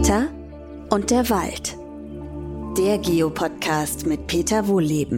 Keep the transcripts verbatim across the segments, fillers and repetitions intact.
Peter und der Wald. Der Geopodcast mit Peter Wohlleben.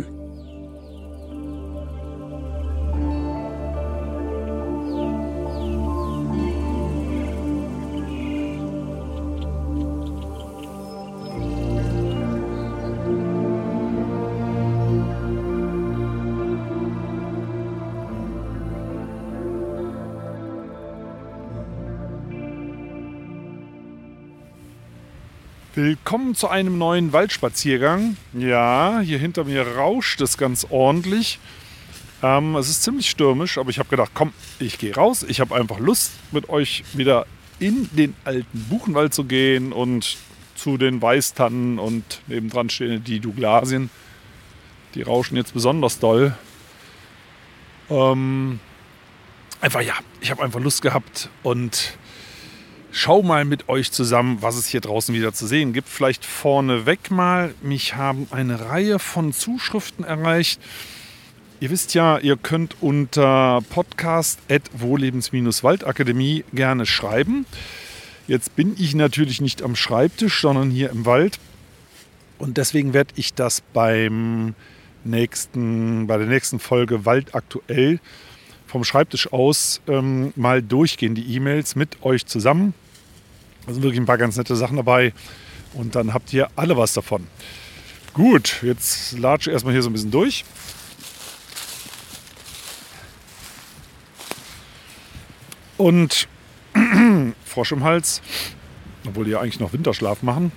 Willkommen zu einem neuen Waldspaziergang. Ja, hier hinter mir rauscht es ganz ordentlich. Ähm, es ist ziemlich stürmisch, aber ich habe gedacht, komm, ich gehe raus. Ich habe einfach Lust, mit euch wieder in den alten Buchenwald zu gehen und zu den Weißtannen und nebendran stehen die Douglasien. Die rauschen jetzt besonders doll. Ähm, einfach ja, ich habe einfach Lust gehabt und schau mal mit euch zusammen, was es hier draußen wieder zu sehen gibt. Vielleicht vorneweg mal, mich haben eine Reihe von Zuschriften erreicht. Ihr wisst ja, ihr könnt unter podcast at wohllebens-waldakademie gerne schreiben. Jetzt bin ich natürlich nicht am Schreibtisch, sondern hier im Wald. Und deswegen werde ich das beim nächsten, bei der nächsten Folge Wald aktuell vom Schreibtisch aus ähm, mal durchgehen, die E-Mails mit euch zusammen. Da sind wirklich ein paar ganz nette Sachen dabei und dann habt ihr alle was davon. Gut, jetzt latsche ich erstmal hier so ein bisschen durch. Und Frosch im Hals, obwohl die ja eigentlich noch Winterschlaf machen.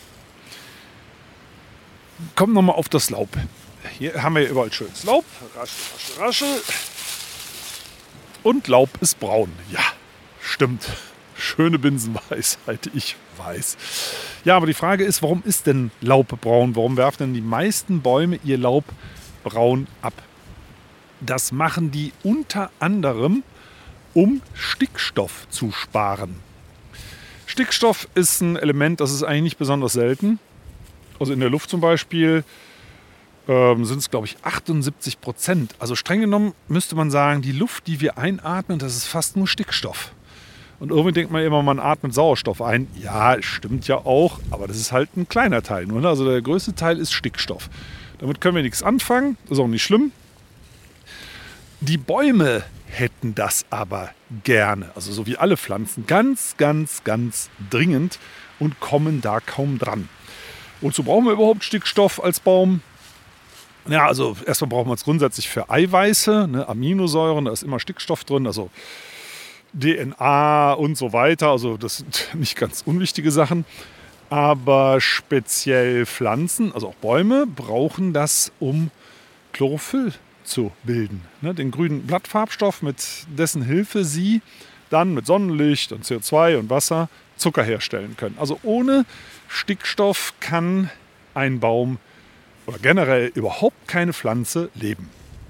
Kommen wir nochmal auf das Laub. Hier haben wir überall schönes Laub. Raschel, raschel, raschel. Und Laub ist braun. Ja, stimmt. Schöne Binsenweisheit, ich weiß. Ja, aber die Frage ist, warum ist denn Laub braun? Warum werfen denn die meisten Bäume ihr Laub braun ab? Das machen die unter anderem, um Stickstoff zu sparen. Stickstoff ist ein Element, das ist eigentlich nicht besonders selten. Also in der Luft zum Beispiel ähm, sind es, glaube ich, achtundsiebzig Prozent. Also streng genommen müsste man sagen, die Luft, die wir einatmen, das ist fast nur Stickstoff. Und irgendwie denkt man immer, man atmet Sauerstoff ein. Ja, stimmt ja auch, aber das ist halt ein kleiner Teil. Nur, ne? Also der größte Teil ist Stickstoff. Damit können wir nichts anfangen, ist auch nicht schlimm. Die Bäume hätten das aber gerne, also so wie alle Pflanzen, ganz, ganz, ganz dringend und kommen da kaum dran. Wozu brauchen wir überhaupt Stickstoff als Baum? Ja, also erstmal brauchen wir es grundsätzlich für Eiweiße, ne, Aminosäuren, da ist immer Stickstoff drin, also D N A und so weiter. Also das sind nicht ganz unwichtige Sachen. Aber speziell Pflanzen, also auch Bäume, brauchen das, um Chlorophyll zu bilden. Ne, den grünen Blattfarbstoff, mit dessen Hilfe sie dann mit Sonnenlicht und C O zwei und Wasser Zucker herstellen können. Also ohne Stickstoff kann ein Baum oder generell überhaupt keine Pflanze leben.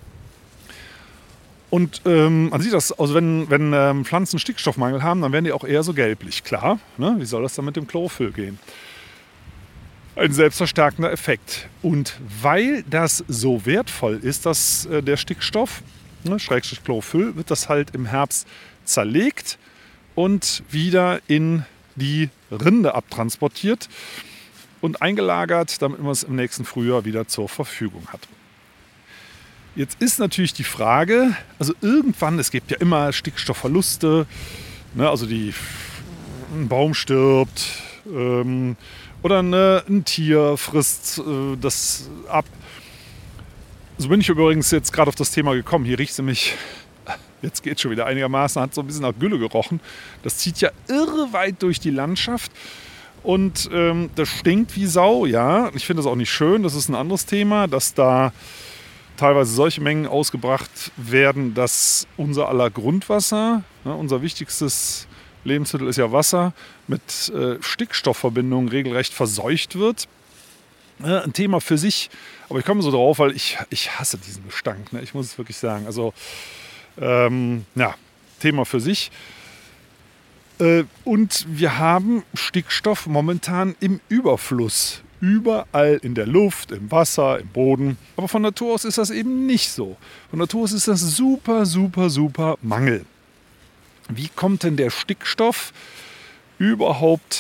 Und ähm, man sieht das, also wenn, wenn ähm, Pflanzen Stickstoffmangel haben, dann werden die auch eher so gelblich. Klar, ne? Wie soll das dann mit dem Chlorophyll gehen? Ein selbstverstärkender Effekt. Und weil das so wertvoll ist, dass äh, der Stickstoff, ne, Schrägstrich Chlorophyll, wird das halt im Herbst zerlegt und wieder in die Rinde abtransportiert und eingelagert, damit man es im nächsten Frühjahr wieder zur Verfügung hat. Jetzt ist natürlich die Frage, also irgendwann, es gibt ja immer Stickstoffverluste, ne, also die, ein Baum stirbt ähm, oder ne, ein Tier frisst äh, das ab. So bin ich übrigens jetzt gerade auf das Thema gekommen. Hier riecht es nämlich, jetzt geht es schon wieder einigermaßen, hat so ein bisschen nach Gülle gerochen. Das zieht ja irre weit durch die Landschaft. Und ähm, das stinkt wie Sau, ja. Ich finde das auch nicht schön, das ist ein anderes Thema, dass da teilweise solche Mengen ausgebracht werden, dass unser aller Grundwasser, ne, unser wichtigstes Lebensmittel ist ja Wasser, mit äh, Stickstoffverbindungen regelrecht verseucht wird. Äh, ein Thema für sich, aber ich komme so drauf, weil ich, ich hasse diesen Gestank, ne, ich muss es wirklich sagen. Also, ähm, ja, Thema für sich. Äh, und wir haben Stickstoff momentan im Überfluss. Überall in der Luft, im Wasser, im Boden. Aber von Natur aus ist das eben nicht so. Von Natur aus ist das super, super, super Mangel. Wie kommt denn der Stickstoff überhaupt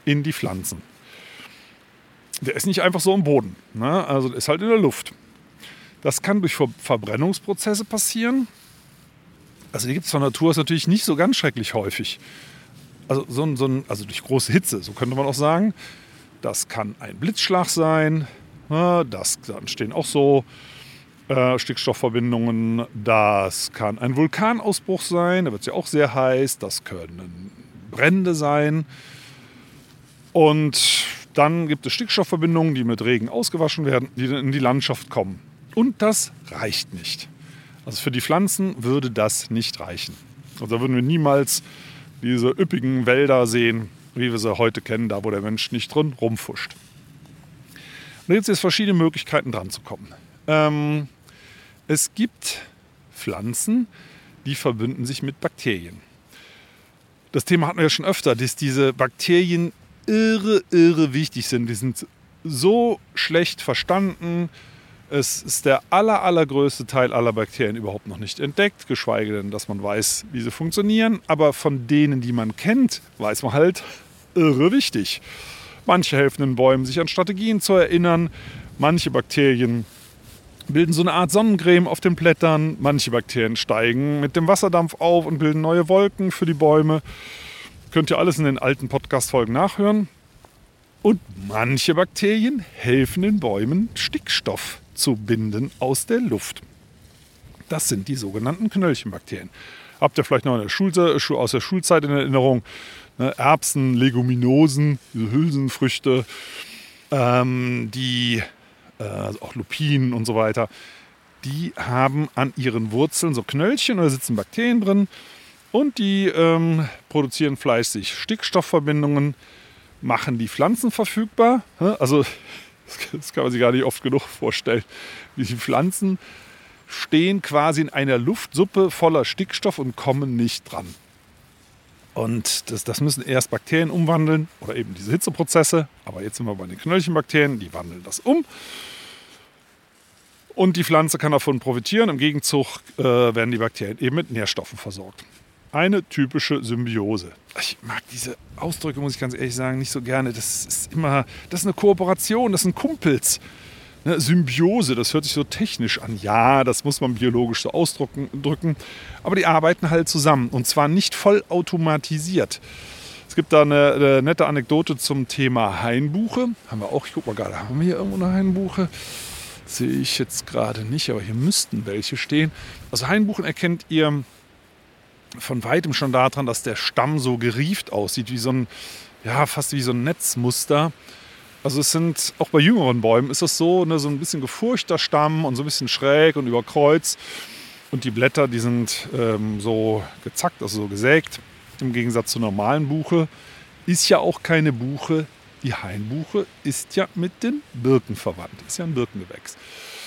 in die Pflanzen. Der ist nicht einfach so im Boden, ne? Also der ist halt in der Luft. Das kann durch Ver- Verbrennungsprozesse passieren. Also die gibt es von Natur aus natürlich nicht so ganz schrecklich häufig. Also, so ein, so ein, also durch große Hitze, so könnte man auch sagen. Das kann ein Blitzschlag sein. Ja, das, da entstehen auch so äh, Stickstoffverbindungen. Das kann ein Vulkanausbruch sein, da wird es ja auch sehr heiß. Das können Brände sein. Und dann gibt es Stickstoffverbindungen, die mit Regen ausgewaschen werden, die in die Landschaft kommen. Und das reicht nicht. Also für die Pflanzen würde das nicht reichen. Also da würden wir niemals diese üppigen Wälder sehen, wie wir sie heute kennen, da wo der Mensch nicht drin rumfuscht. Und da gibt es jetzt verschiedene Möglichkeiten dran zu kommen. Ähm, es gibt Pflanzen, die verbinden sich mit Bakterien. Das Thema hatten wir ja schon öfter, dass diese Bakterien irre, irre wichtig sind. Die sind so schlecht verstanden. Es ist der aller, allergrößte Teil aller Bakterien überhaupt noch nicht entdeckt, geschweige denn, dass man weiß, wie sie funktionieren. Aber von denen, die man kennt, weiß man halt, irre wichtig. Manche helfen den Bäumen, sich an Strategien zu erinnern. Manche Bakterien bilden so eine Art Sonnencreme auf den Blättern. Manche Bakterien steigen mit dem Wasserdampf auf und bilden neue Wolken für die Bäume. Könnt ihr alles in den alten Podcast-Folgen nachhören. Und manche Bakterien helfen den Bäumen, Stickstoff zu binden aus der Luft. Das sind die sogenannten Knöllchenbakterien. Habt ihr vielleicht noch in der Schulze, aus der Schulzeit in Erinnerung? Ne, Erbsen, Leguminosen, diese Hülsenfrüchte, ähm, die, äh, also auch Lupinen und so weiter, die haben an ihren Wurzeln so Knöllchen, da sitzen Bakterien drin und die ähm, produzieren fleißig Stickstoffverbindungen, machen die Pflanzen verfügbar. Also das kann man sich gar nicht oft genug vorstellen. Die Pflanzen stehen quasi in einer Luftsuppe voller Stickstoff und kommen nicht dran. Und das, das müssen erst Bakterien umwandeln oder eben diese Hitzeprozesse. Aber jetzt sind wir bei den Knöllchenbakterien, die wandeln das um. Und die Pflanze kann davon profitieren. Im Gegenzug äh, werden die Bakterien eben mit Nährstoffen versorgt. Eine typische Symbiose. Ich mag diese Ausdrücke, muss ich ganz ehrlich sagen, nicht so gerne. Das ist immer, das ist eine Kooperation, das sind Kumpels. Ne, Symbiose, das hört sich so technisch an. Ja, das muss man biologisch so ausdrücken. Drücken. Aber die arbeiten halt zusammen und zwar nicht vollautomatisiert. Es gibt da eine, eine nette Anekdote zum Thema Hainbuche. Haben wir auch, ich guck mal gerade, haben wir hier irgendwo eine Hainbuche? Sehe ich jetzt gerade nicht, aber hier müssten welche stehen. Also Hainbuchen erkennt ihr von weitem schon daran, dass der Stamm so gerieft aussieht, wie so ein, ja, fast wie so ein Netzmuster. Also es sind, auch bei jüngeren Bäumen ist es so, ne, so ein bisschen gefurchter Stamm und so ein bisschen schräg und über Kreuz. Und die Blätter, die sind ähm, so gezackt, also so gesägt. Im Gegensatz zur normalen Buche ist ja auch keine Buche. Die Hainbuche ist ja mit den Birken verwandt. Ist ja ein Birkengewächs.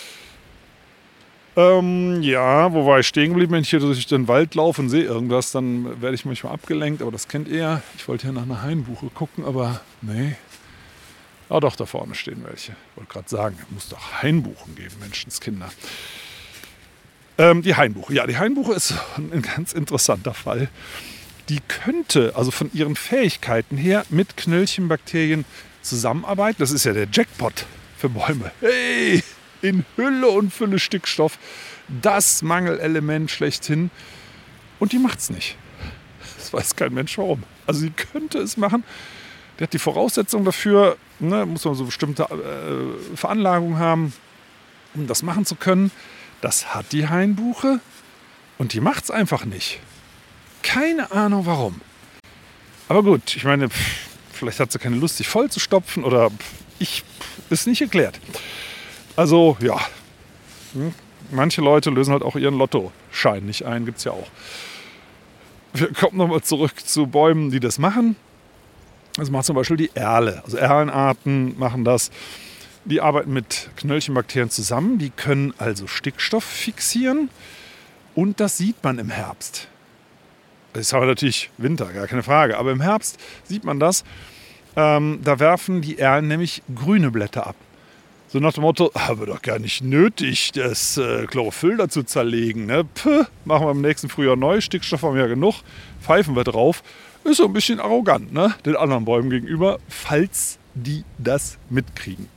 Ähm, ja, wo war ich stehen geblieben? Wenn ich hier durch den Wald laufe und sehe irgendwas, dann werde ich manchmal abgelenkt. Aber das kennt ihr. Ich wollte hier nach einer Hainbuche gucken, aber nee. Ah doch, da vorne stehen welche. Ich wollte gerade sagen, es muss doch Hainbuchen geben, Menschenskinder. Ähm, die Hainbuche. Ja, die Hainbuche ist ein ganz interessanter Fall. Die könnte also von ihren Fähigkeiten her mit Knöllchenbakterien zusammenarbeiten. Das ist ja der Jackpot für Bäume. Hey, in Hülle und Fülle Stickstoff. Das Mangelelement schlechthin. Und die macht es nicht. Das weiß kein Mensch warum. Also sie könnte es machen. Der hat die Voraussetzung dafür, ne, muss man so bestimmte äh, Veranlagungen haben, um das machen zu können. Das hat die Hainbuche und die macht es einfach nicht. Keine Ahnung warum. Aber gut, ich meine, pff, vielleicht hat sie keine Lust, sich voll zu stopfen oder pff, ich, pff, ist nicht erklärt. Also ja, hm, manche Leute lösen halt auch ihren Lottoschein nicht ein, gibt es ja auch. Wir kommen nochmal zurück zu Bäumen, die das machen. Das macht zum Beispiel die Erle. Also Erlenarten machen das. Die arbeiten mit Knöllchenbakterien zusammen. Die können also Stickstoff fixieren. Und das sieht man im Herbst. Jetzt haben wir natürlich Winter, gar keine Frage. Aber im Herbst sieht man das. Ähm, da werfen die Erlen nämlich grüne Blätter ab. So nach dem Motto, haben wir doch gar nicht nötig, das äh, Chlorophyll dazu zerlegen. Ne? Puh, machen wir im nächsten Frühjahr neu, Stickstoff haben wir ja genug, pfeifen wir drauf. Ist so ein bisschen arrogant, ne? Den anderen Bäumen gegenüber, falls die das mitkriegen.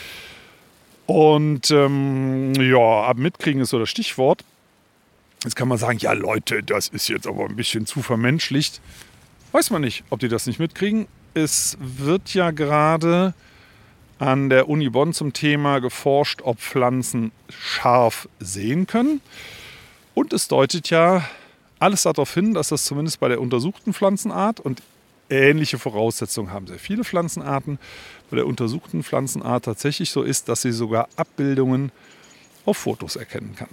Und ähm, ja, ab mitkriegen ist so das Stichwort. Jetzt kann man sagen, ja Leute, das ist jetzt aber ein bisschen zu vermenschlicht. Weiß man nicht, ob die das nicht mitkriegen. Es wird ja gerade an der Uni Bonn zum Thema geforscht, ob Pflanzen scharf sehen können. Und es deutet ja alles darauf hin, dass das zumindest bei der untersuchten Pflanzenart, und ähnliche Voraussetzungen haben sehr viele Pflanzenarten, bei der untersuchten Pflanzenart tatsächlich so ist, dass sie sogar Abbildungen auf Fotos erkennen kann.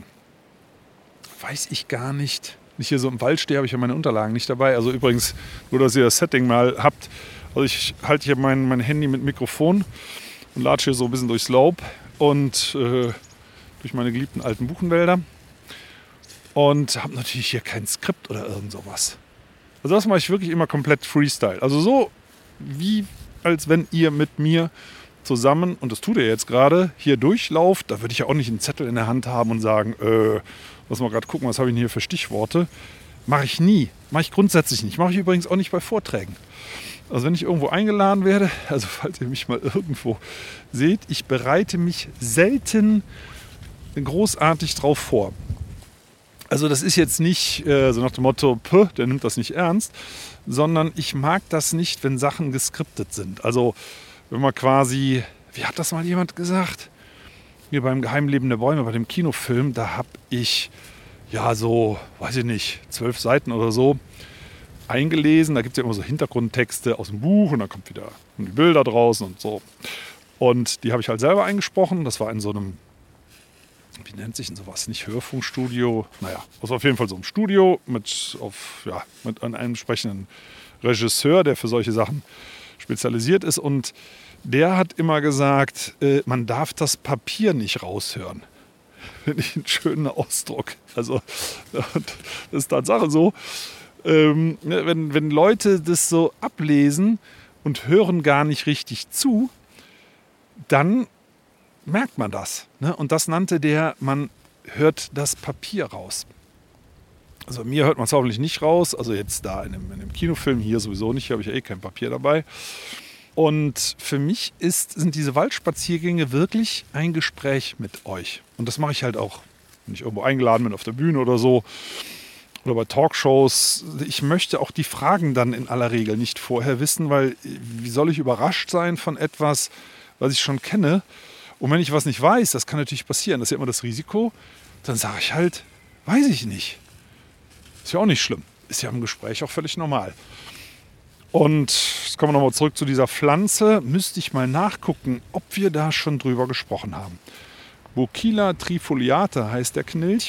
Weiß ich gar nicht. Wenn ich hier so im Wald stehe, habe ich ja meine Unterlagen nicht dabei. Also übrigens, nur dass ihr das Setting mal habt. Also ich halte hier mein, mein Handy mit Mikrofon und latsche hier so ein bisschen durchs Laub und äh, durch meine geliebten alten Buchenwälder. Und habe natürlich hier kein Skript oder irgend sowas. Also das mache ich wirklich immer komplett Freestyle. Also so wie als wenn ihr mit mir zusammen, und das tut ihr jetzt gerade, hier durchlauft. Da würde ich ja auch nicht einen Zettel in der Hand haben und sagen, äh, lass mal gerade gucken, was habe ich denn hier für Stichworte. Mache ich nie. Mache ich grundsätzlich nicht. Mache ich übrigens auch nicht bei Vorträgen. Also wenn ich irgendwo eingeladen werde, also falls ihr mich mal irgendwo seht, ich bereite mich selten großartig drauf vor. Also das ist jetzt nicht äh, so nach dem Motto, Puh, der nimmt das nicht ernst, sondern ich mag das nicht, wenn Sachen geskriptet sind. Also wenn man quasi, wie hat das mal jemand gesagt? Hier beim Geheimleben der Bäume, bei dem Kinofilm, da habe ich ja so, weiß ich nicht, zwölf Seiten oder so eingelesen. Da gibt es ja immer so Hintergrundtexte aus dem Buch und dann kommt wieder die Bilder draußen und so. Und die habe ich halt selber eingesprochen. Das war in so einem, wie nennt sich denn sowas? Nicht Hörfunkstudio. Naja, das war auf jeden Fall so ein Studio mit, auf, ja, mit einem entsprechenden Regisseur, der für solche Sachen spezialisiert ist. Und der hat immer gesagt, äh, man darf das Papier nicht raushören. Finde ich einen schönen Ausdruck. Also das ist Tatsache so. Ähm, wenn, wenn Leute das so ablesen und hören gar nicht richtig zu, dann merkt man das. Ne? Und das nannte der, man hört das Papier raus. Also bei mir hört man es hoffentlich nicht raus. Also jetzt da in dem, in dem Kinofilm, hier sowieso nicht, hier habe ich ja eh kein Papier dabei. Und für mich ist, sind diese Waldspaziergänge wirklich ein Gespräch mit euch. Und das mache ich halt auch, wenn ich irgendwo eingeladen bin auf der Bühne oder so. Oder bei Talkshows. Ich möchte auch die Fragen dann in aller Regel nicht vorher wissen, weil wie soll ich überrascht sein von etwas, was ich schon kenne? Und wenn ich was nicht weiß, das kann natürlich passieren, das ist ja immer das Risiko, dann sage ich halt, weiß ich nicht. Ist ja auch nicht schlimm. Ist ja im Gespräch auch völlig normal. Und jetzt kommen wir nochmal zurück zu dieser Pflanze. Müsste ich mal nachgucken, ob wir da schon drüber gesprochen haben. Bouquilla trifoliata heißt der Knilch.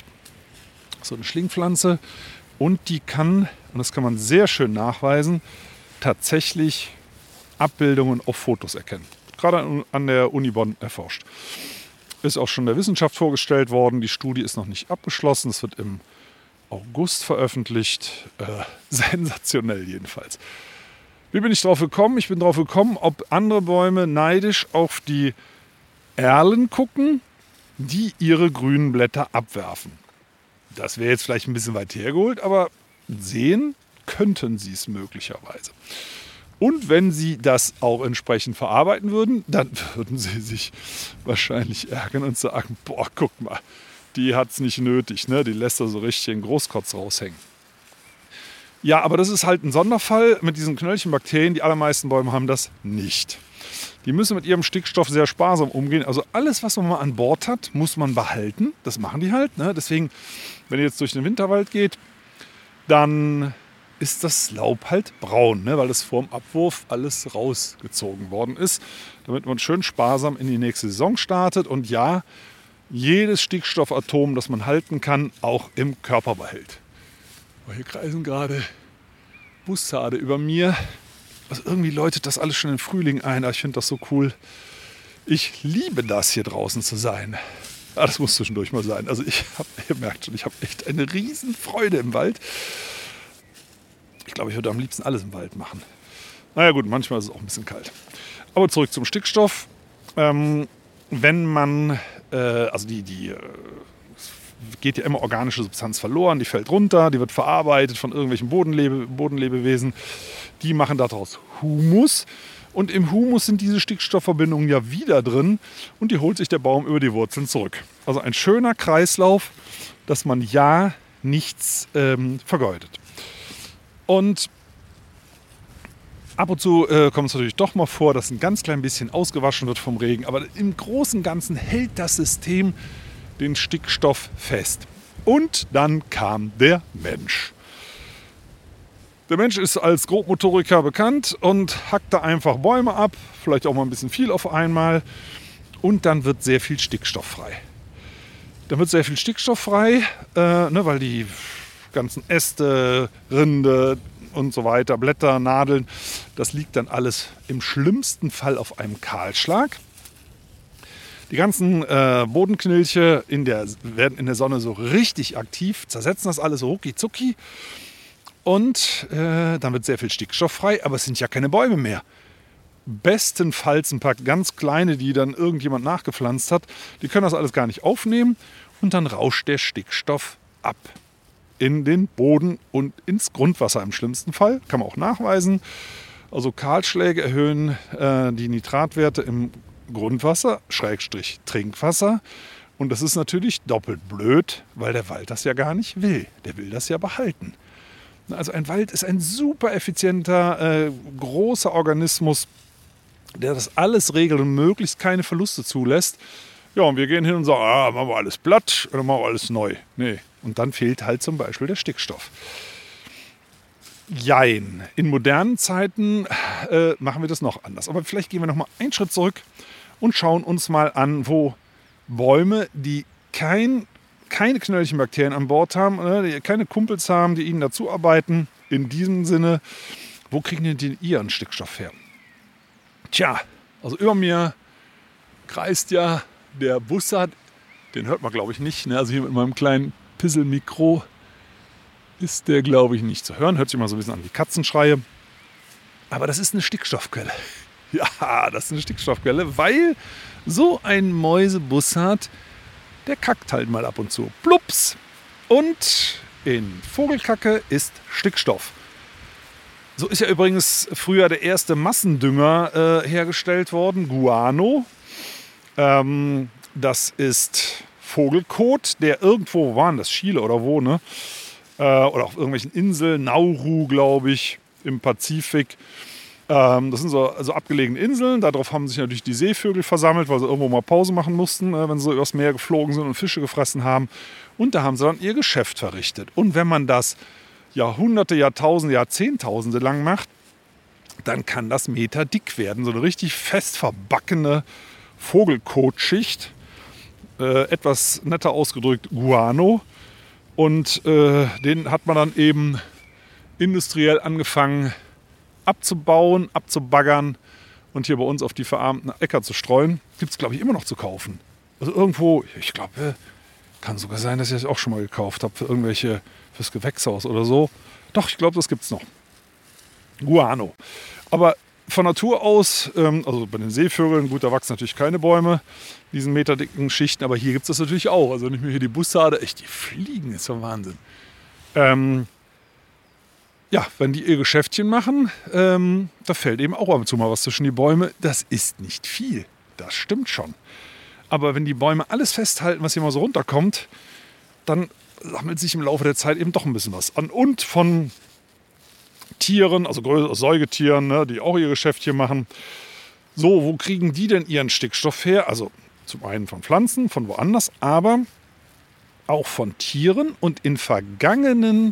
So eine Schlingpflanze. Und die kann, und das kann man sehr schön nachweisen, tatsächlich Abbildungen auf Fotos erkennen. Gerade an der Uni Bonn erforscht. Ist auch schon der Wissenschaft vorgestellt worden. Die Studie ist noch nicht abgeschlossen. Es wird im August veröffentlicht. Äh, sensationell jedenfalls. Wie bin ich drauf gekommen? Ich bin drauf gekommen, ob andere Bäume neidisch auf die Erlen gucken, die ihre grünen Blätter abwerfen. Das wäre jetzt vielleicht ein bisschen weit hergeholt, aber sehen könnten sie es möglicherweise. Und wenn sie das auch entsprechend verarbeiten würden, dann würden sie sich wahrscheinlich ärgern und sagen, boah, guck mal, die hat es nicht nötig, ne? Die lässt da so richtig den Großkotz raushängen. Ja, aber das ist halt ein Sonderfall mit diesen Knöllchenbakterien. Die allermeisten Bäume haben das nicht. Die müssen mit ihrem Stickstoff sehr sparsam umgehen. Also alles, was man mal an Bord hat, muss man behalten. Das machen die halt. Ne? Deswegen, wenn ihr jetzt durch den Winterwald geht, dann ist das Laub halt braun, ne? Weil das vorm Abwurf alles rausgezogen worden ist, damit man schön sparsam in die nächste Saison startet. Und ja, jedes Stickstoffatom, das man halten kann, auch im Körper behält. Oh, hier kreisen gerade Bussarde über mir. Also irgendwie läutet das alles schon im Frühling ein. Ich finde das so cool. Ich liebe das, hier draußen zu sein. Ja, das muss zwischendurch mal sein. Also ich habe, ihr merkt schon, ich habe echt eine riesen Freude im Wald. Ich glaube, ich würde am liebsten alles im Wald machen. Naja gut, manchmal ist es auch ein bisschen kalt. Aber zurück zum Stickstoff. Ähm, wenn man, äh, also die, die äh, geht ja immer organische Substanz verloren, die fällt runter, die wird verarbeitet von irgendwelchen Bodenlebe, Bodenlebewesen. Die machen daraus Humus und im Humus sind diese Stickstoffverbindungen ja wieder drin und die holt sich der Baum über die Wurzeln zurück. Also ein schöner Kreislauf, dass man ja nichts ähm, vergeudet. Und ab und zu äh, kommt es natürlich doch mal vor, dass ein ganz klein bisschen ausgewaschen wird vom Regen, aber im Großen und Ganzen hält das System den Stickstoff fest. Und dann kam der Mensch. Der Mensch ist als Grobmotoriker bekannt und hackt da einfach Bäume ab, vielleicht auch mal ein bisschen viel auf einmal und dann wird sehr viel Stickstoff frei. Dann wird sehr viel Stickstoff frei, äh, ne, weil die ganzen Äste, Rinde und so weiter, Blätter, Nadeln, das liegt dann alles im schlimmsten Fall auf einem Kahlschlag. Die ganzen äh, Bodenknilche in der, werden in der Sonne so richtig aktiv, zersetzen das alles so rucki zucki. Und äh, dann wird sehr viel Stickstoff frei, aber es sind ja keine Bäume mehr. Bestenfalls ein paar ganz kleine, die dann irgendjemand nachgepflanzt hat. Die können das alles gar nicht aufnehmen und dann rauscht der Stickstoff ab in den Boden und ins Grundwasser im schlimmsten Fall. Kann man auch nachweisen. Also Kahlschläge erhöhen äh, die Nitratwerte im Grundwasser, Schrägstrich Trinkwasser. Und das ist natürlich doppelt blöd, weil der Wald das ja gar nicht will. Der will das ja behalten. Also ein Wald ist ein super effizienter, äh, großer Organismus, der das alles regelt und möglichst keine Verluste zulässt. Ja, und wir gehen hin und sagen, ah, machen wir alles platt oder machen wir alles neu. Nee. Und dann fehlt halt zum Beispiel der Stickstoff. Jein. In modernen Zeiten äh, machen wir das noch anders. Aber vielleicht gehen wir noch mal einen Schritt zurück und schauen uns mal an, wo Bäume, die kein keine Knöllchenbakterien an Bord haben, die keine Kumpels haben, die ihnen dazu arbeiten. In diesem Sinne, wo kriegen die denn ihren Stickstoff her? Tja, also über mir kreist ja der Bussard, den hört man glaube ich nicht. Ne? Also hier mit meinem kleinen Pisselmikro ist der glaube ich nicht zu hören. Hört sich mal so ein bisschen an wie Katzenschreie. Aber das ist eine Stickstoffquelle. Ja, das ist eine Stickstoffquelle, weil so ein Mäusebussard, der kackt halt mal ab und zu. Plups! Und in Vogelkacke ist Stickstoff. So ist ja übrigens früher der erste Massendünger äh, hergestellt worden, Guano. Ähm, das ist Vogelkot, der irgendwo, wo waren das, Chile oder wo, ne? Äh, oder auf irgendwelchen Inseln, Nauru, glaube ich, im Pazifik. Ähm, das sind so also abgelegene Inseln. Darauf haben sich natürlich die Seevögel versammelt, weil sie irgendwo mal Pause machen mussten, äh, wenn sie so übers Meer geflogen sind und Fische gefressen haben. Und da haben sie dann ihr Geschäft verrichtet. Und wenn man das Jahrhunderte, Jahrtausende, Jahrzehntausende lang macht, dann kann das Meter dick werden. So eine richtig fest verbackene Vogelkotschicht. Äh, etwas netter ausgedrückt Guano. Und äh, den hat man dann eben industriell angefangen abzubauen, abzubaggern und hier bei uns auf die verarmten Äcker zu streuen. Gibt es, glaube ich, immer noch zu kaufen. Also irgendwo, ich glaube, kann sogar sein, dass ich das auch schon mal gekauft habe für irgendwelche, fürs Gewächshaus oder so. Doch, ich glaube, das gibt es noch. Guano. Aber von Natur aus, ähm, also bei den Seevögeln, gut, da wachsen natürlich keine Bäume, diesen meterdicken Schichten, aber hier gibt es das natürlich auch. Also wenn ich mir hier die Bussarde, echt, die fliegen, ist ja Wahnsinn. Ähm, Ja, wenn die ihr Geschäftchen machen, ähm, da fällt eben auch ab und zu mal was zwischen die Bäume. Das ist nicht viel, das stimmt schon. Aber wenn die Bäume alles festhalten, was hier mal so runterkommt, dann sammelt sich im Laufe der Zeit eben doch ein bisschen was an. Und von Tieren, also Säugetieren, ne, die auch ihr Geschäftchen machen. So, wo kriegen die denn ihren Stickstoff her? Also zum einen von Pflanzen, von woanders, aber auch von Tieren. Und in vergangenen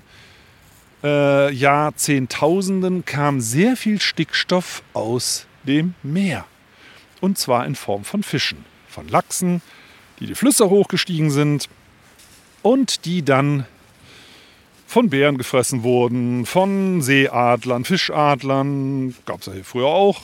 Äh, Jahrzehntausenden kam sehr viel Stickstoff aus dem Meer. Und zwar in Form von Fischen, von Lachsen, die die Flüsse hochgestiegen sind und die dann von Bären gefressen wurden, von Seeadlern, Fischadlern, gab es ja hier früher auch.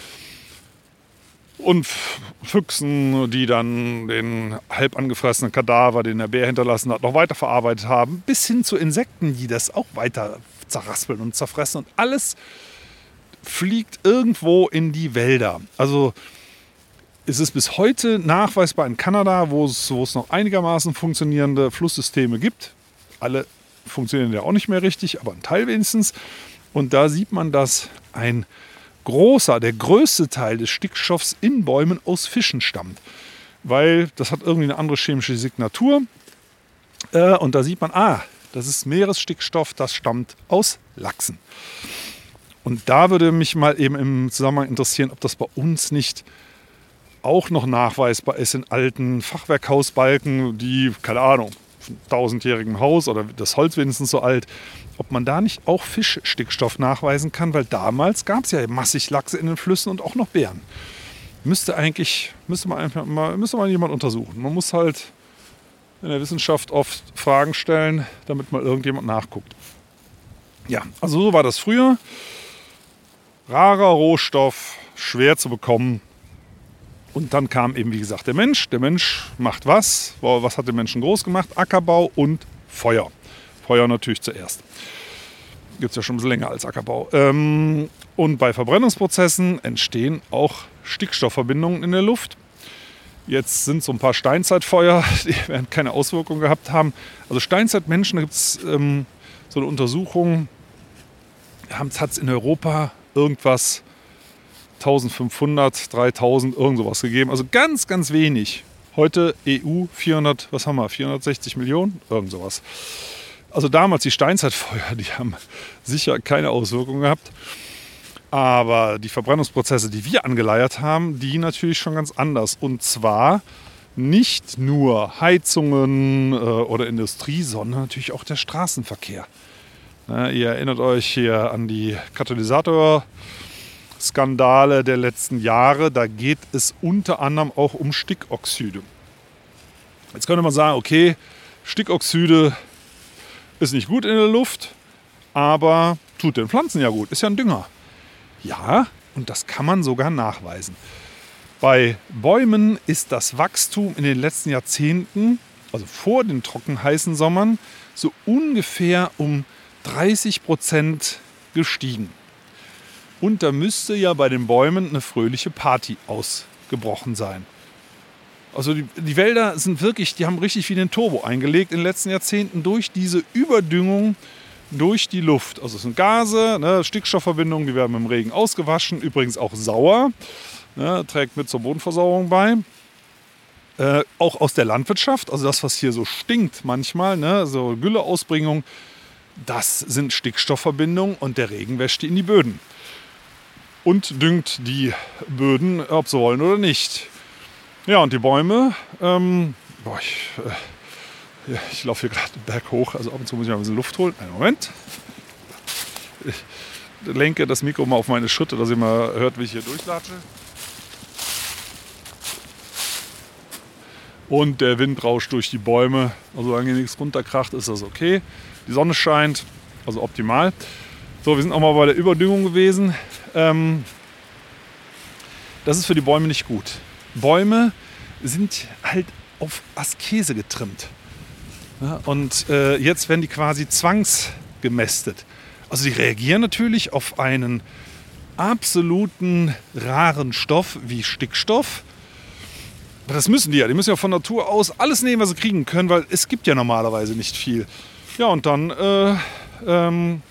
Und Füchsen, die dann den halb angefressenen Kadaver, den der Bär hinterlassen hat, noch weiterverarbeitet haben, bis hin zu Insekten, die das auch weiter zerraspeln und zerfressen. Und alles fliegt irgendwo in die Wälder. Also es ist bis heute nachweisbar in Kanada, wo es, wo es noch einigermaßen funktionierende Flusssysteme gibt. Alle funktionieren ja auch nicht mehr richtig, aber ein Teil wenigstens. Und da sieht man, dass ein großer, der größte Teil des Stickstoffs in Bäumen aus Fischen stammt. Weil das hat irgendwie eine andere chemische Signatur. Äh, und da sieht man, ah, das ist Meeresstickstoff, das stammt aus Lachsen. Und da würde mich mal eben im Zusammenhang interessieren, ob das bei uns nicht auch noch nachweisbar ist in alten Fachwerkhausbalken, die, keine Ahnung, tausendjährigen Haus oder das Holz wenigstens so alt, ob man da nicht auch Fischstickstoff nachweisen kann, weil damals gab es ja massig Lachse in den Flüssen und auch noch Bären. Müsste eigentlich, müsste man einfach mal, müsste mal jemand untersuchen. Man muss halt in der Wissenschaft oft Fragen stellen, damit mal irgendjemand nachguckt. Ja, also so war das früher. Rarer Rohstoff, schwer zu bekommen. Und dann kam eben, wie gesagt, der Mensch. Der Mensch macht was? Was hat den Menschen groß gemacht? Ackerbau und Feuer. Feuer natürlich zuerst. Gibt es ja schon ein bisschen länger als Ackerbau. Und bei Verbrennungsprozessen entstehen auch Stickstoffverbindungen in der Luft. Jetzt sind so ein paar Steinzeitfeuer, die werden keine Auswirkungen gehabt haben. Also Steinzeitmenschen, da gibt es ähm, so eine Untersuchung, hat es in Europa irgendwas eintausendfünfhundert, dreitausend, irgend sowas gegeben. Also ganz, ganz wenig. Heute E U vierhundert, was haben wir, vierhundertsechzig Millionen, irgend sowas. Also damals die Steinzeitfeuer, die haben sicher keine Auswirkungen gehabt. Aber die Verbrennungsprozesse, die wir angeleiert haben, die natürlich schon ganz anders. Und zwar nicht nur Heizungen äh, oder Industrie, sondern natürlich auch der Straßenverkehr. Na, ihr erinnert euch hier an die Katalysatorskandale der letzten Jahre. Da geht es unter anderem auch um Stickoxide. Jetzt könnte man sagen, okay, Stickoxide ist nicht gut in der Luft, aber tut den Pflanzen ja gut, ist ja ein Dünger. Ja, und das kann man sogar nachweisen. Bei Bäumen ist das Wachstum in den letzten Jahrzehnten, also vor den trockenheißen Sommern, so ungefähr um dreißig Prozent gestiegen. Und da müsste ja bei den Bäumen eine fröhliche Party ausgebrochen sein. Also die, die Wälder sind wirklich, die haben richtig wie den Turbo eingelegt in den letzten Jahrzehnten durch diese Überdüngung durch die Luft. Also es sind Gase, ne, Stickstoffverbindungen, die werden mit dem Regen ausgewaschen, übrigens auch sauer, ne, trägt mit zur Bodenversauerung bei. Äh, auch aus der Landwirtschaft, also das, was hier so stinkt manchmal, ne, so Gülleausbringung, das sind Stickstoffverbindungen und der Regen wäscht die in die Böden. Und düngt die Böden, ob sie wollen oder nicht. Ja, und die Bäume, ähm, boah, ich... Äh, Ja, ich laufe hier gerade den Berg hoch, also ab und zu muss ich mal ein bisschen Luft holen. Einen Moment. Ich lenke das Mikro mal auf meine Schritte, dass ihr mal hört, wie ich hier durchlatsche. Und der Wind rauscht durch die Bäume. Also solange nichts runterkracht, ist das okay. Die Sonne scheint, also optimal. So, wir sind auch mal bei der Überdüngung gewesen. Ähm, das ist für die Bäume nicht gut. Bäume sind halt auf Askese getrimmt. Ja, und äh, jetzt werden die quasi zwangsgemästet. Also die reagieren natürlich auf einen absoluten raren Stoff wie Stickstoff. Aber das müssen die ja. Die müssen ja von Natur aus alles nehmen, was sie kriegen können, weil es gibt ja normalerweise nicht viel. Ja, und dann äh, ähm,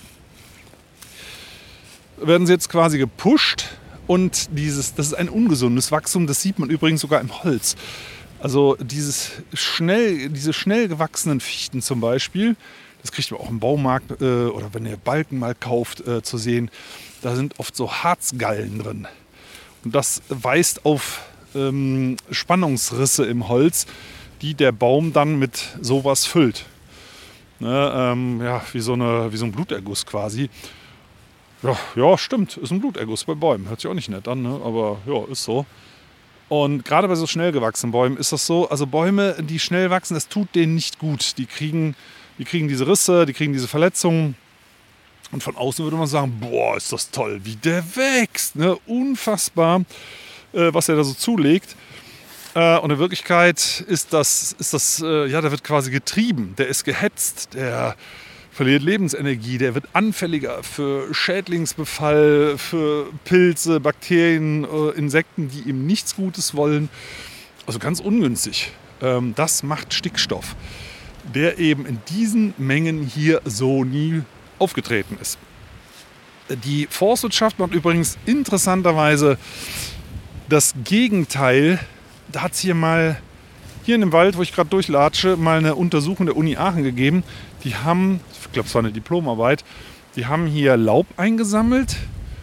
werden sie jetzt quasi gepusht. Und dieses, das ist ein ungesundes Wachstum. Das sieht man übrigens sogar im Holz. Also dieses schnell, diese schnell gewachsenen Fichten zum Beispiel, das kriegt man auch im Baumarkt äh, oder wenn ihr Balken mal kauft, äh, zu sehen. Da sind oft so Harzgallen drin. Und das weist auf ähm, Spannungsrisse im Holz, die der Baum dann mit sowas füllt. Ne, ähm, ja, wie so, eine, wie so ein Bluterguss quasi. Ja, ja, stimmt, ist ein Bluterguss bei Bäumen. Hört sich auch nicht nett an, ne? Aber ja, ist so. Und gerade bei so schnell gewachsenen Bäumen ist das so, also Bäume, die schnell wachsen, das tut denen nicht gut. Die kriegen, die kriegen diese Risse, die kriegen diese Verletzungen. Und von außen würde man sagen, boah, ist das toll, wie der wächst. Ne? Unfassbar, äh, was er da so zulegt. Äh, und in Wirklichkeit ist das, ist das äh, ja, der wird quasi getrieben, der ist gehetzt, der verliert Lebensenergie, der wird anfälliger für Schädlingsbefall, für Pilze, Bakterien, äh, Insekten, die ihm nichts Gutes wollen. Also ganz ungünstig. Ähm, das macht Stickstoff, der eben in diesen Mengen hier so nie aufgetreten ist. Die Forstwirtschaft macht übrigens interessanterweise das Gegenteil. Da hat es hier mal, hier in dem Wald, wo ich gerade durchlatsche, mal eine Untersuchung der Uni Aachen gegeben. Die haben, ich glaube es war eine Diplomarbeit, die haben hier Laub eingesammelt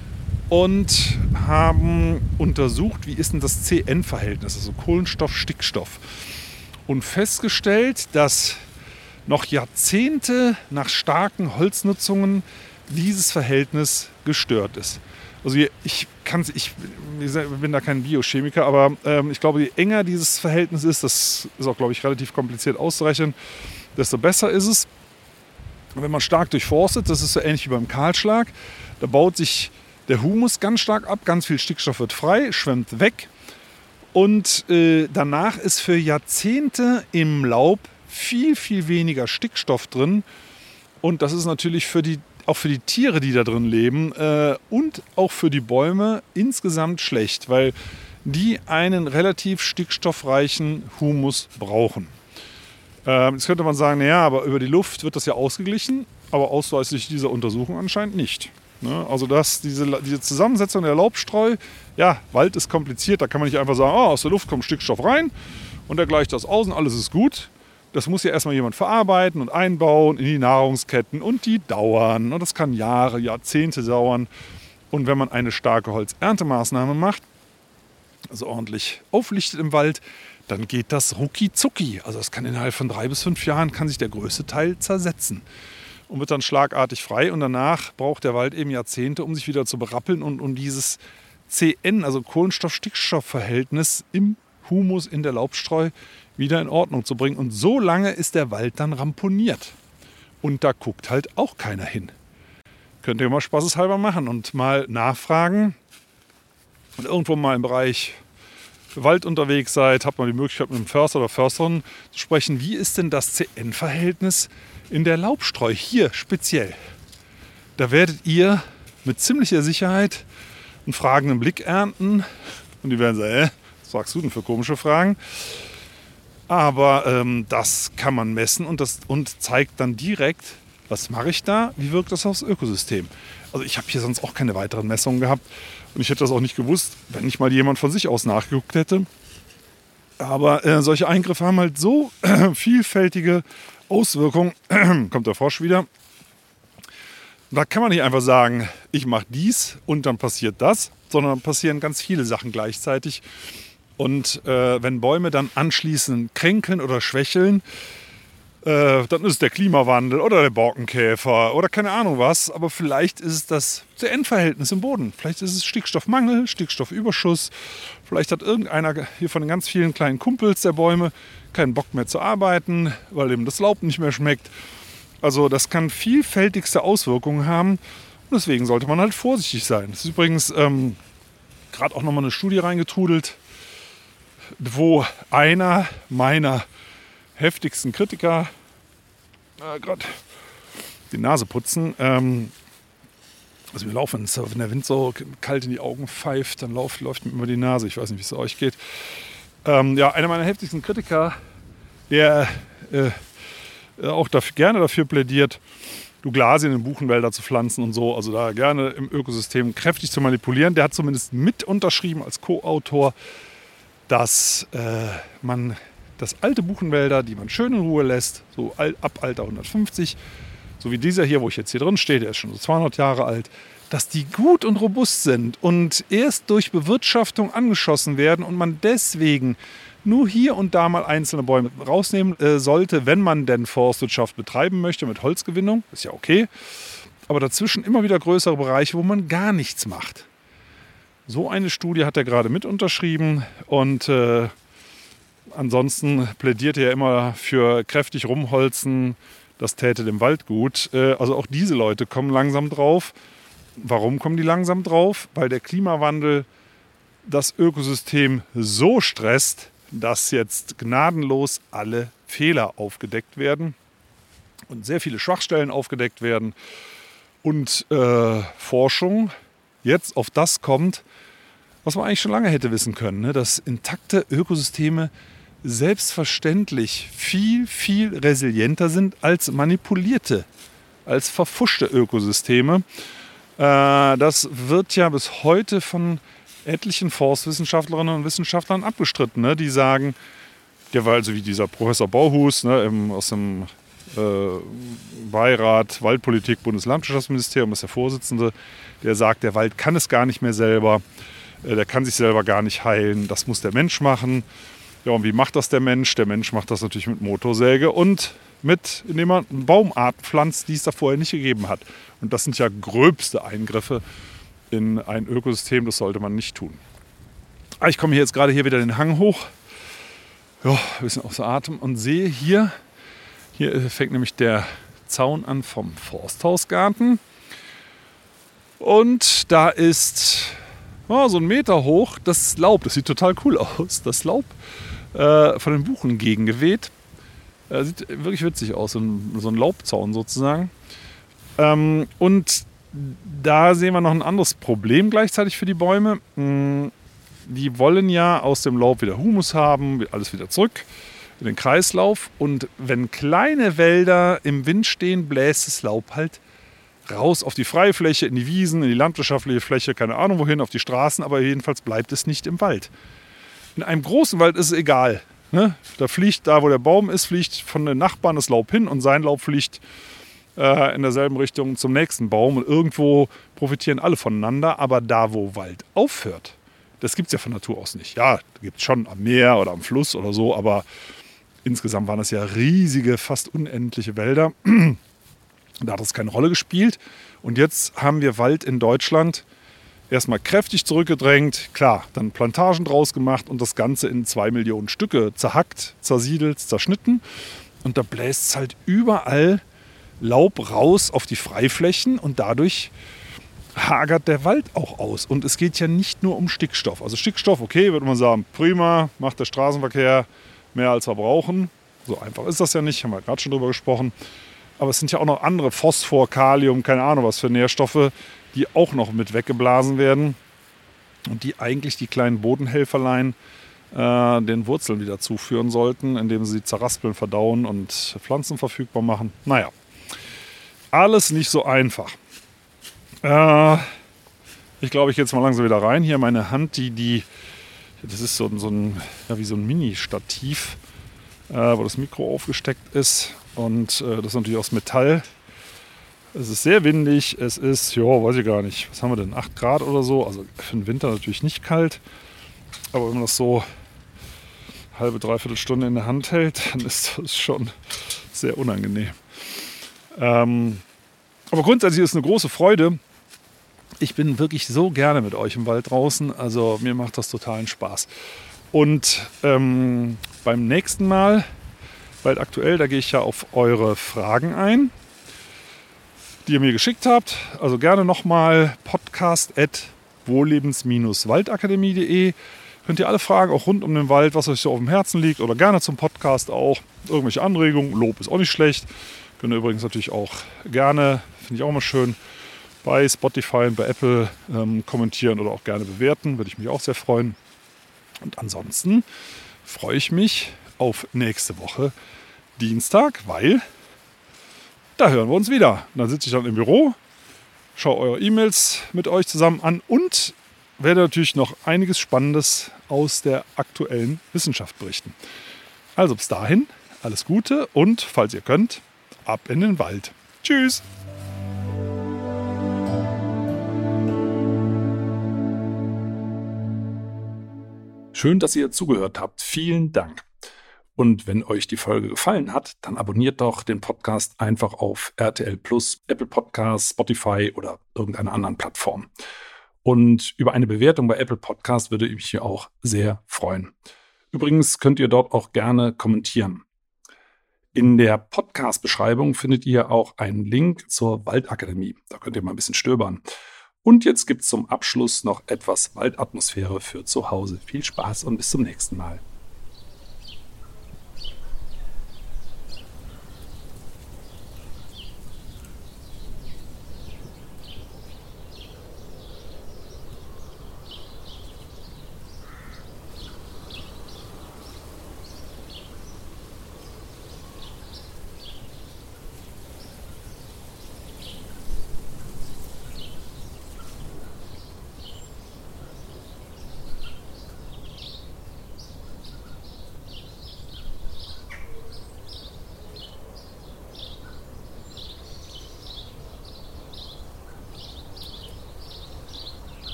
und haben untersucht, wie ist denn das C N-Verhältnis, also Kohlenstoff, Stickstoff. Und festgestellt, dass noch Jahrzehnte nach starken Holznutzungen dieses Verhältnis gestört ist. Also ich, kann's, ich bin da kein Biochemiker, aber ähm, ich glaube, je enger dieses Verhältnis ist, das ist auch, glaube ich, relativ kompliziert auszurechnen, desto besser ist es. Wenn man stark durchforstet, das ist so ähnlich wie beim Kahlschlag, da baut sich der Humus ganz stark ab, ganz viel Stickstoff wird frei, schwemmt weg und äh, danach ist für Jahrzehnte im Laub viel, viel weniger Stickstoff drin und das ist natürlich für die, auch für die Tiere, die da drin leben äh, und auch für die Bäume insgesamt schlecht, weil die einen relativ stickstoffreichen Humus brauchen. Ähm, jetzt könnte man sagen, naja, aber über die Luft wird das ja ausgeglichen, aber ausweislich dieser Untersuchung anscheinend nicht. Ne? Also das, diese, diese Zusammensetzung der Laubstreu, ja, Wald ist kompliziert, da kann man nicht einfach sagen, oh, aus der Luft kommt Stickstoff rein und der gleicht das aus und alles ist gut. Das muss ja erstmal jemand verarbeiten und einbauen in die Nahrungsketten und die dauern. Und das kann Jahre, Jahrzehnte dauern. Und wenn man eine starke Holzerntemaßnahme macht, also ordentlich auflichtet im Wald, dann geht das rucki zucki. Also das kann innerhalb von drei bis fünf Jahren kann sich der größte Teil zersetzen und wird dann schlagartig frei. Und danach braucht der Wald eben Jahrzehnte, um sich wieder zu berappeln und um dieses C N, also Kohlenstoff-Stickstoff-Verhältnis im Humus, in der Laubstreu, wieder in Ordnung zu bringen. Und so lange ist der Wald dann ramponiert. Und da guckt halt auch keiner hin. Könnt ihr mal spaßeshalber machen und mal nachfragen. Und irgendwo mal im Bereich Wald unterwegs seid, habt man die Möglichkeit, mit einem Förster oder Försterin zu sprechen. Wie ist denn das C N-Verhältnis in der Laubstreu hier speziell? Da werdet ihr mit ziemlicher Sicherheit einen fragenden Blick ernten. Und die werden sagen, äh, was sagst du denn für komische Fragen? Aber ähm, das kann man messen und, das, und zeigt dann direkt, was mache ich da, wie wirkt das aufs Ökosystem. Also ich habe hier sonst auch keine weiteren Messungen gehabt und ich hätte das auch nicht gewusst, wenn nicht mal jemand von sich aus nachgeguckt hätte. Aber äh, solche Eingriffe haben halt so äh, vielfältige Auswirkungen. Kommt der Frosch wieder. Da kann man nicht einfach sagen, ich mache dies und dann passiert das, sondern passieren ganz viele Sachen gleichzeitig. Und äh, wenn Bäume dann anschließend kränkeln oder schwächeln, äh, dann ist es der Klimawandel oder der Borkenkäfer oder keine Ahnung was. Aber vielleicht ist es das C N-Verhältnis im Boden. Vielleicht ist es Stickstoffmangel, Stickstoffüberschuss. Vielleicht hat irgendeiner hier von den ganz vielen kleinen Kumpels der Bäume keinen Bock mehr zu arbeiten, weil ihm das Laub nicht mehr schmeckt. Also das kann vielfältigste Auswirkungen haben. Und deswegen sollte man halt vorsichtig sein. Es ist übrigens ähm, gerade auch nochmal eine Studie reingetrudelt, wo einer meiner heftigsten Kritiker, äh, gerade die Nase putzen, ähm, also wir laufen, wenn der Wind so kalt in die Augen pfeift, dann läuft, läuft mir immer die Nase. Ich weiß nicht, wie es euch geht. Ähm, ja, einer meiner heftigsten Kritiker, der äh, auch dafür, gerne dafür plädiert, Douglasien in Buchenwälder zu pflanzen und so, also da gerne im Ökosystem kräftig zu manipulieren. Der hat zumindest mit unterschrieben als Co-Autor, dass äh, man das alte Buchenwälder, die man schön in Ruhe lässt, so ab Alter hundertfünfzig, so wie dieser hier, wo ich jetzt hier drin stehe, der ist schon so zweihundert Jahre alt, dass die gut und robust sind und erst durch Bewirtschaftung angeschossen werden und man deswegen nur hier und da mal einzelne Bäume rausnehmen äh, sollte, wenn man denn Forstwirtschaft betreiben möchte mit Holzgewinnung, ist ja okay, aber dazwischen immer wieder größere Bereiche, wo man gar nichts macht. So eine Studie hat er gerade mit unterschrieben und äh, ansonsten plädiert er immer für kräftig rumholzen, das täte dem Wald gut. Äh, also auch diese Leute kommen langsam drauf. Warum kommen die langsam drauf? Weil der Klimawandel das Ökosystem so stresst, dass jetzt gnadenlos alle Fehler aufgedeckt werden. und sehr viele Schwachstellen aufgedeckt werden und äh, Forschung jetzt auf das kommt, was man eigentlich schon lange hätte wissen können, ne? Dass intakte Ökosysteme selbstverständlich viel, viel resilienter sind als manipulierte, als verpfuschte Ökosysteme. Äh, das wird ja bis heute von etlichen Forstwissenschaftlerinnen und Wissenschaftlern abgestritten, ne? Die sagen, der war also wie dieser Professor Bauhus, ne, im, aus dem äh, Beirat Waldpolitik Bundeslandwirtschaftsministerium, ist der Vorsitzende, der sagt, der Wald kann es gar nicht mehr selber, äh, der kann sich selber gar nicht heilen, das muss der Mensch machen. Ja, und wie macht das der Mensch? Der Mensch macht das natürlich mit Motorsäge und mit, indem man Baumarten pflanzt, die es da vorher nicht gegeben hat. Und das sind ja gröbste Eingriffe in ein Ökosystem, das sollte man nicht tun. Ich komme hier jetzt gerade hier wieder den Hang hoch, ja, ein bisschen außer Atem und sehe hier, hier fängt nämlich der Zaun an vom Forsthausgarten. Und da ist oh, so ein Meter hoch das Laub, das sieht total cool aus, das Laub äh, von den Buchen gegengeweht. Äh, sieht wirklich witzig aus, so ein, so ein Laubzaun sozusagen. Ähm, und da sehen wir noch ein anderes Problem gleichzeitig für die Bäume. Die wollen ja aus dem Laub wieder Humus haben, alles wieder zurück in den Kreislauf. Und wenn kleine Wälder im Wind stehen, bläst das Laub halt raus auf die freie Fläche, in die Wiesen, in die landwirtschaftliche Fläche, keine Ahnung wohin, auf die Straßen, aber jedenfalls bleibt es nicht im Wald. In einem großen Wald ist es egal. Ne? Da fliegt, da wo der Baum ist, fliegt von den Nachbarn das Laub hin und sein Laub fliegt äh, in derselben Richtung zum nächsten Baum. Und irgendwo profitieren alle voneinander, aber da wo Wald aufhört, das gibt es ja von Natur aus nicht. Ja, gibt es schon am Meer oder am Fluss oder so, aber insgesamt waren das ja riesige, fast unendliche Wälder. Da hat das keine Rolle gespielt. Und jetzt haben wir Wald in Deutschland erstmal kräftig zurückgedrängt. Klar, dann Plantagen draus gemacht und das Ganze in zwei Millionen Stücke zerhackt, zersiedelt, zerschnitten. Und da bläst es halt überall Laub raus auf die Freiflächen und dadurch hagert der Wald auch aus. Und es geht ja nicht nur um Stickstoff. Also Stickstoff, okay, würde man sagen, prima, macht der Straßenverkehr mehr als wir brauchen. So einfach ist das ja nicht, haben wir gerade schon drüber gesprochen. Aber es sind ja auch noch andere, Phosphor, Kalium, keine Ahnung was für Nährstoffe, die auch noch mit weggeblasen werden und die eigentlich die kleinen Bodenhelferlein äh, den Wurzeln wieder zuführen sollten, indem sie zerraspeln, verdauen und Pflanzen verfügbar machen. Naja, alles nicht so einfach. Äh, ich glaube, ich gehe jetzt mal langsam wieder rein. Hier meine Hand, die, die das ist so, so ein, ja, wie so ein Mini-Stativ, äh, wo das Mikro aufgesteckt ist. Und äh, das ist natürlich aus Metall. Es ist sehr windig. Es ist, ja, weiß ich gar nicht, was haben wir denn, acht Grad oder so. Also für den Winter natürlich nicht kalt. Aber wenn man das so eine halbe, dreiviertel Stunde in der Hand hält, dann ist das schon sehr unangenehm. Ähm, aber grundsätzlich ist es eine große Freude. Ich bin wirklich so gerne mit euch im Wald draußen. Also mir macht das totalen Spaß. Und ähm, beim nächsten Mal, Wald aktuell, da gehe ich ja auf eure Fragen ein, die ihr mir geschickt habt. Also gerne nochmal podcast at wohllebens waldakademie punkt de. Könnt ihr alle Fragen, auch rund um den Wald, was euch so auf dem Herzen liegt oder gerne zum Podcast auch. Irgendwelche Anregungen, Lob ist auch nicht schlecht. Könnt ihr übrigens natürlich auch gerne, finde ich auch mal schön, bei Spotify und bei Apple ähm, kommentieren oder auch gerne bewerten. Würde ich mich auch sehr freuen. Und ansonsten freue ich mich auf nächste Woche Dienstag, weil da hören wir uns wieder. Dann sitze ich dann im Büro, schaue eure E-Mails mit euch zusammen an und werde natürlich noch einiges Spannendes aus der aktuellen Wissenschaft berichten. Also bis dahin, alles Gute und, falls ihr könnt, ab in den Wald. Tschüss! Schön, dass ihr zugehört habt. Vielen Dank. Und wenn euch die Folge gefallen hat, dann abonniert doch den Podcast einfach auf R T L Plus, Apple Podcasts, Spotify oder irgendeiner anderen Plattform. Und über eine Bewertung bei Apple Podcasts würde ich mich hier auch sehr freuen. Übrigens könnt ihr dort auch gerne kommentieren. In der Podcast-Beschreibung findet ihr auch einen Link zur Waldakademie. Da könnt ihr mal ein bisschen stöbern. Und jetzt gibt es zum Abschluss noch etwas Waldatmosphäre für zu Hause. Viel Spaß und bis zum nächsten Mal.